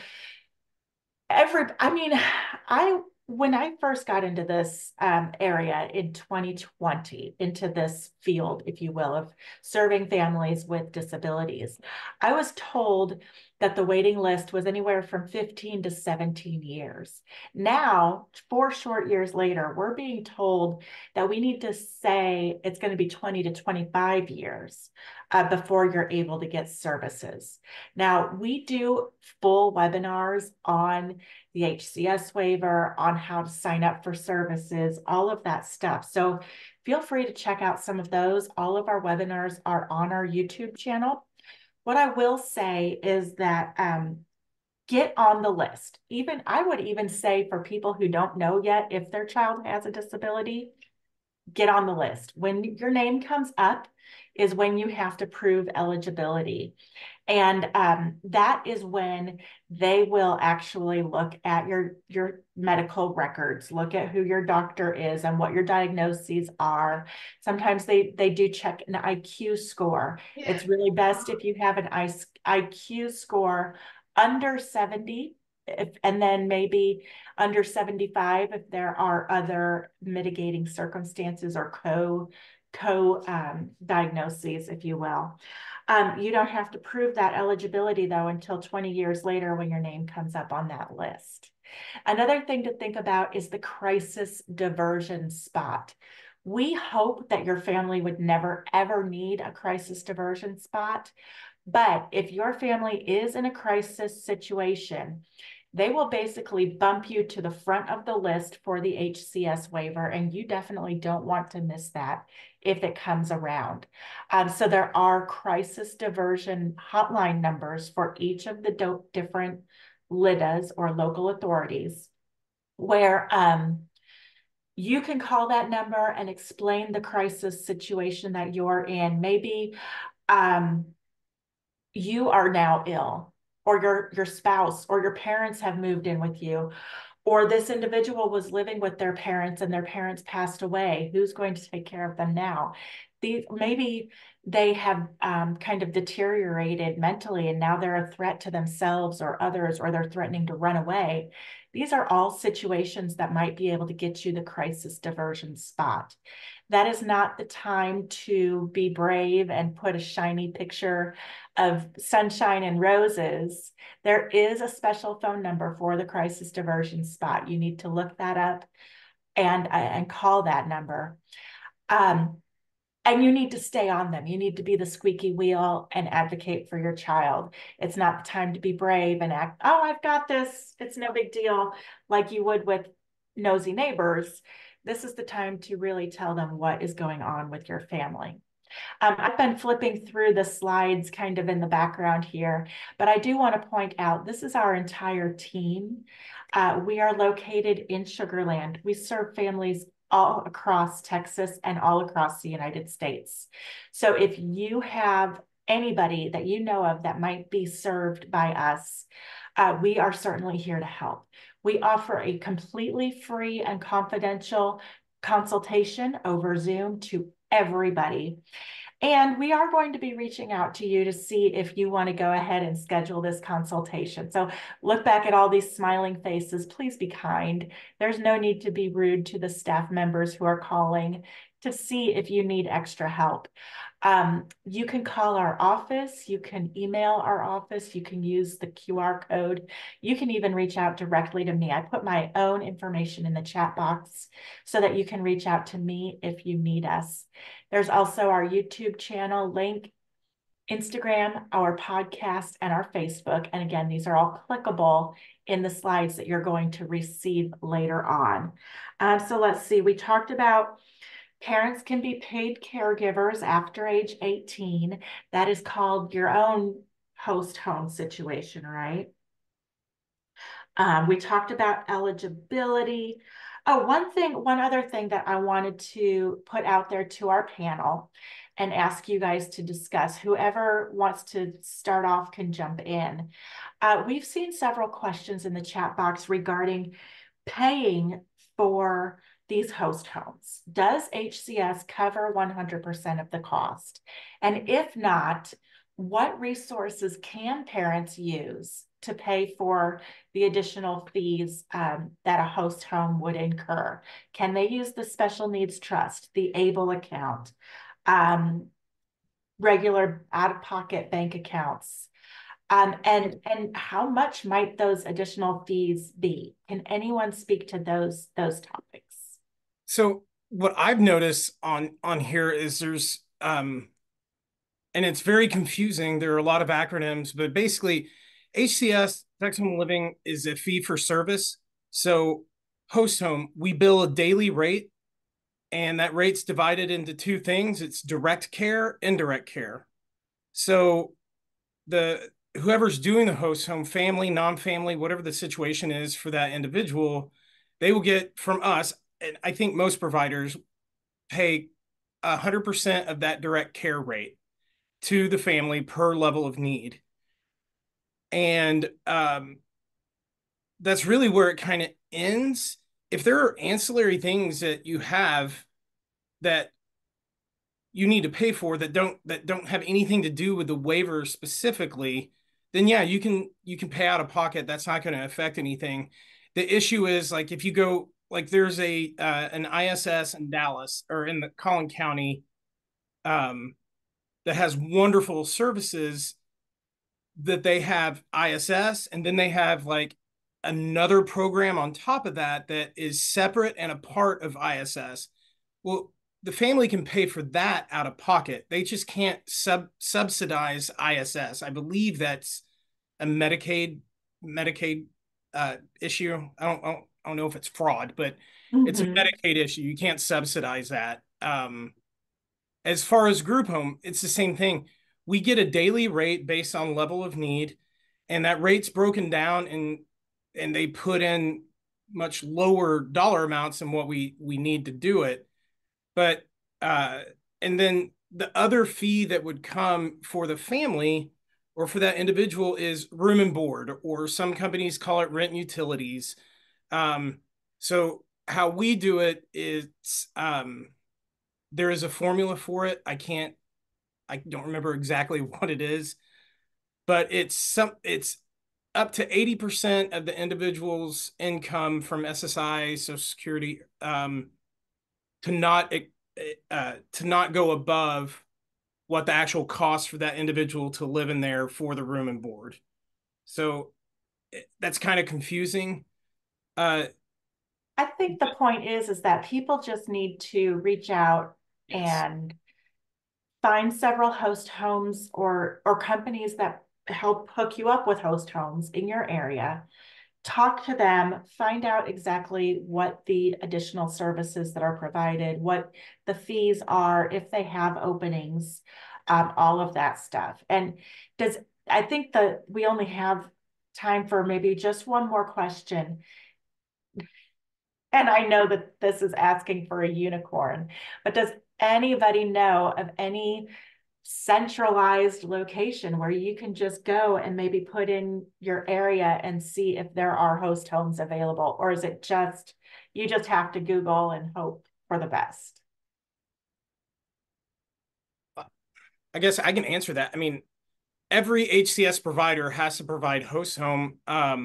when I first got into this area in 2020, into this field, if you will, of serving families with disabilities, I was told that the waiting list was anywhere from 15 to 17 years. Now, 4 short years later, we're being told that we need to say it's going to be 20 to 25 years before you're able to get services. Now, we do full webinars on the HCS waiver, on how to sign up for services, all of that stuff. So feel free to check out some of those. All of our webinars are on our YouTube channel. What I will say is that get on the list. I would even say for people who don't know yet if their child has a disability, get on the list. When your name comes up is when you have to prove eligibility. And that is when they will actually look at your medical records, look at who your doctor is and what your diagnoses are. Sometimes they do check an IQ score. Yeah. It's really best if you have an IQ score under 70, and then maybe under 75 if there are other mitigating circumstances or co-diagnoses, if you will. You don't have to prove that eligibility, though, until 20 years later when your name comes up on that list. Another thing to think about is the crisis diversion spot. We hope that your family would never, ever need a crisis diversion spot. But if your family is in a crisis situation, they will basically bump you to the front of the list for the HCS waiver, and you definitely don't want to miss that if it comes around. So there are crisis diversion hotline numbers for each of the different LIDAs or local authorities, where you can call that number and explain the crisis situation that you're in. Maybe you are now ill, or your spouse or your parents have moved in with you, or this individual was living with their parents and their parents passed away. Who's going to take care of them now? Maybe they have kind of deteriorated mentally and now they're a threat to themselves or others, or they're threatening to run away. These are all situations that might be able to get you the crisis diversion spot. That is not the time to be brave and put a shiny picture of sunshine and roses. There is a special phone number for the crisis diversion spot. You need to look that up and call that number. And you need to stay on them. You need to be the squeaky wheel and advocate for your child. It's not the time to be brave and act, oh, I've got this, it's no big deal, like you would with nosy neighbors. This is the time to really tell them what is going on with your family. I've been flipping through the slides kind of in the background here, but I do want to point out this is our entire team. We are located in Sugar Land. We serve families all across Texas and all across the United States. So if you have anybody that you know of that might be served by us, we are certainly here to help. We offer a completely free and confidential consultation over Zoom to everybody. And we are going to be reaching out to you to see if you want to go ahead and schedule this consultation. So look back at all these smiling faces. Please be kind. There's no need to be rude to the staff members who are calling to see if you need extra help. You can call our office, you can email our office, you can use the QR code, you can even reach out directly to me. I put my own information in the chat box so that you can reach out to me if you need us. There's also our YouTube channel link, Instagram, our podcast, and our Facebook. And again, these are all clickable in the slides that you're going to receive later on. So let's see, we talked about parents can be paid caregivers after age 18. That is called your own host home situation, right? We talked about eligibility. Oh, one other thing that I wanted to put out there to our panel and ask you guys to discuss. Whoever wants to start off can jump in. We've seen several questions in the chat box regarding paying for these host homes. Does HCS cover 100% of the cost? And if not, what resources can parents use to pay for the additional fees that a host home would incur? Can they use the special needs trust, the ABLE account, regular out-of-pocket bank accounts? And how much might those additional fees be? Can anyone speak to those topics? So what I've noticed on here is there's and it's very confusing. There are a lot of acronyms, but basically HCS, Texas Home Living, is a fee for service. So host home, we bill a daily rate, and that rate's divided into two things. It's direct care, indirect care. So whoever's doing the host home, family, non-family, whatever the situation is for that individual, they will get from us, and I think most providers pay 100% of that direct care rate to the family per level of need. And that's really where it kind of ends. If there are ancillary things that you have that you need to pay for that don't have anything to do with the waiver specifically, then yeah, you can pay out of pocket. That's not going to affect anything. The issue is, like, if you go, like, there's an ISS in Dallas or in the Collin County that has wonderful services, that they have ISS, and then they have like another program on top of that that is separate and a part of ISS. Well, the family can pay for that out of pocket. They just can't subsidize ISS. I believe that's a Medicaid issue. I don't know if it's fraud, but it's a Medicaid issue. You can't subsidize that. As far as group home, it's the same thing. We get a daily rate based on level of need, and that rate's broken down, and they put in much lower dollar amounts than what we need to do it. But and then the other fee that would come for the family or for that individual is room and board, or some companies call it rent and utilities. So how we do it is there is a formula for it. I don't remember exactly what it is, but it's up to 80% of the individual's income from SSI, Social Security, to not go above what the actual cost for that individual to live in there for the room and board. So that's kind of confusing. I think the point is that people just need to reach out and find several host homes or companies that help hook you up with host homes in your area. talk to them, find out exactly what the additional services that are provided, what the fees are, if they have openings, all of that stuff. And I think that we only have time for maybe just one more question. And I know that this is asking for a unicorn, but does anybody know of any centralized location where you can just go and maybe put in your area and see if there are host homes available? Or is it just, you just have to Google and hope for the best? I guess I can answer that. I mean, every HCS provider has to provide host home.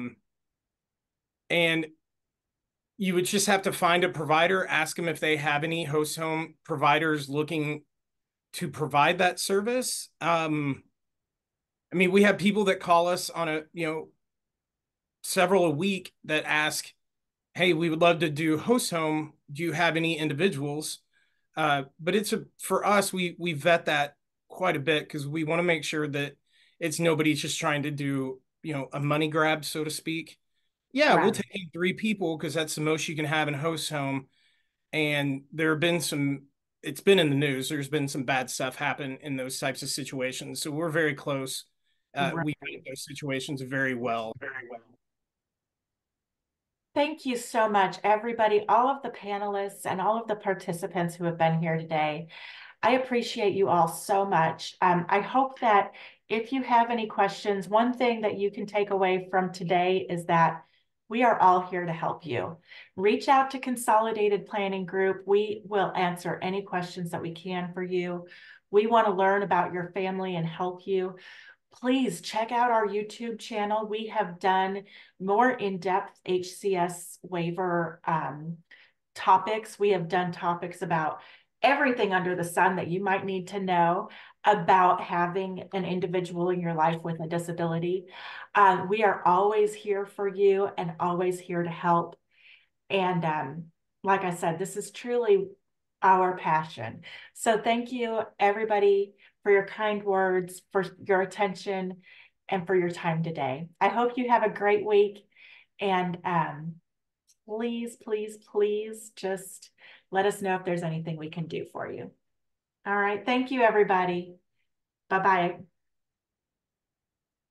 And you would just have to find a provider, ask them if they have any host home providers looking to provide that service. I mean, we have people that call us on several a week that ask, hey, we would love to do host home. Do you have any individuals? But for us, we vet that quite a bit because we want to make sure that it's nobody's just trying to do, a money grab, so to speak. Yeah, Right. we'll take in 3 people because that's the most you can have in a host home. And there have been it's been in the news. There's been some bad stuff happen in those types of situations. So we're very close. Right. We treat those situations very well, very well. Thank you so much, everybody, all of the panelists and all of the participants who have been here today. I appreciate you all so much. I hope that if you have any questions, one thing that you can take away from today is that we are all here to help you. Reach out to Consolidated Planning Group. We will answer any questions that we can for you. We want to learn about your family and help you. Please check out our YouTube channel. We have done more in-depth HCS waiver topics. We have done topics about everything under the sun that you might need to know about having an individual in your life with a disability. We are always here for you and always here to help. And like I said, this is truly our passion. So thank you, everybody, for your kind words, for your attention, and for your time today. I hope you have a great week. And please, please, please just let us know if there's anything we can do for you. All right. Thank you, everybody. Bye-bye.